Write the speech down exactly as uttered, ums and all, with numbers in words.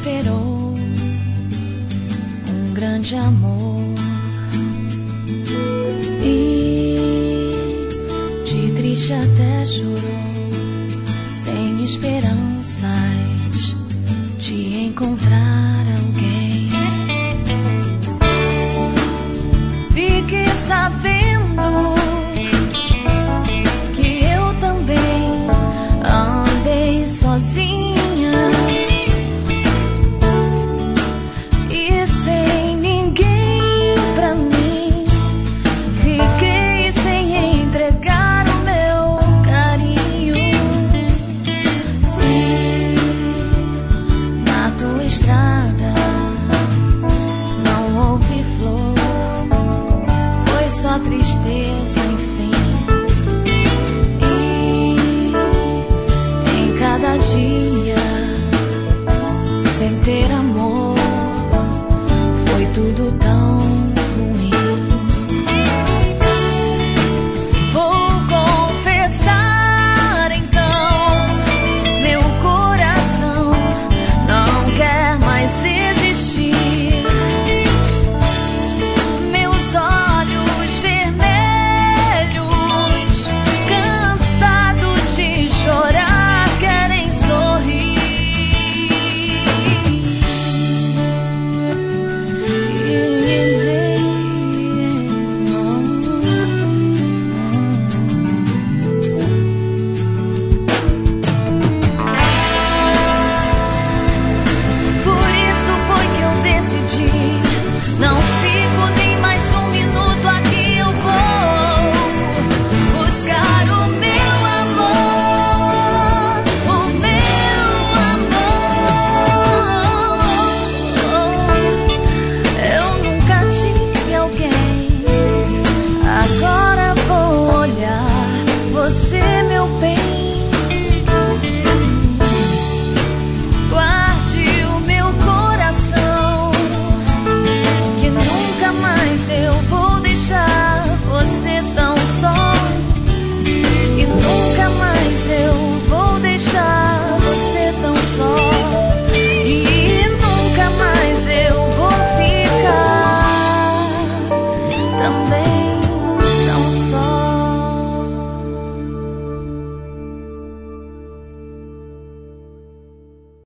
esperou um grande amor e de triste até chorou, sem esperanças de encontrar alguém. Fiquei sabendo que eu também andei sozinha e sem ninguém pra mim. Fiquei sem entregar o meu carinho. Se na tua estrada não houve flor, foi só tristeza, enfim. E em cada dia sem ter